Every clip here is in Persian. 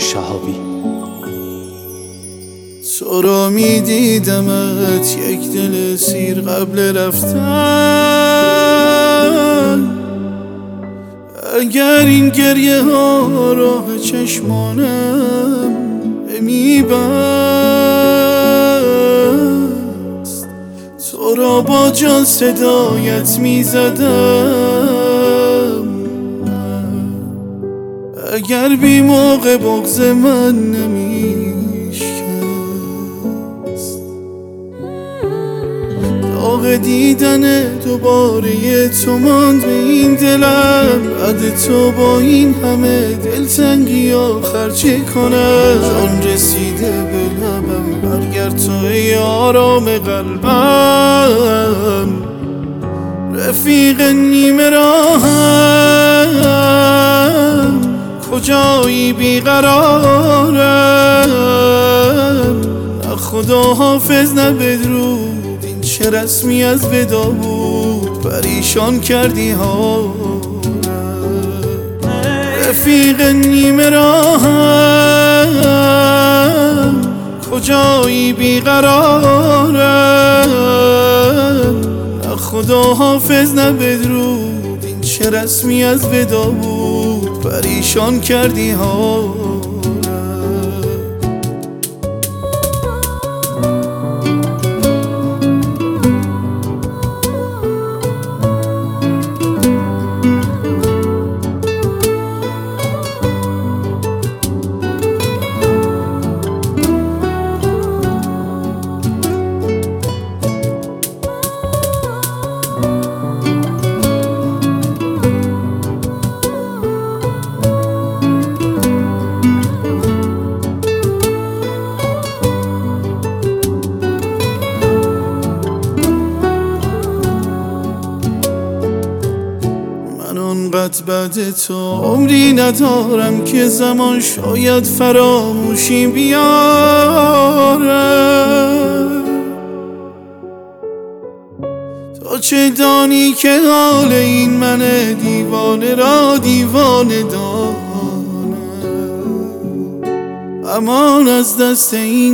شهابی. تو را می دیدمت یک دل سیر قبل رفتن، اگر این گریه ها راه چشمانم می بست، تو را با جان صدایت می زدم، اگر بی موقع بغض من نمی شکست. داغ دیدن دوباره تو ماند به این دلم، بعد تو با این همه دلتنگی آخر چه کنم؟ جان رسیده به لبم، برگرد تو ای آرام قلبم، رفیق نیمه راهم، کجایی بیقرارم؟ نه خدا حافظ نه بدرود، این چه رسمی از ودا بود، پریشان کردی حالم. رفیق نیمه راهم، کجایی بیقرارم؟ نه خدا حافظ نه بدرود، این چه رسمی از ودا بود، پریشان کردی حالم. آنقدر بعد تو عمری ندارم که زمان شاید فراموشی بیاره. تا چه دانی که حال این من دیوانه را دیوانه دانه، امان از دست این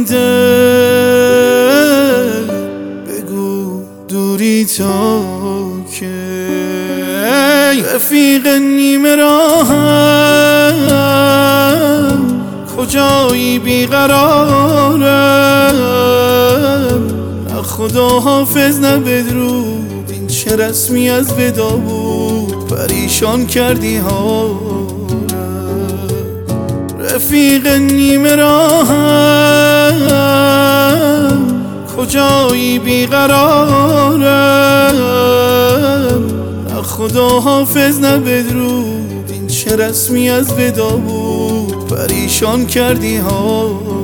دل بگو دوری تا که رفیق نیمه راهم، کجایی بیقرارم؟ نه خدا حافظ نه بدرود، این چه رسمی از ودا بود، پریشان کردی حالم. رفیق نیمه راهم، کجایی بیقرارم؟ خدا حافظ نه بدرود، این چه رسمی از ودا بود، پریشان کردی حالم.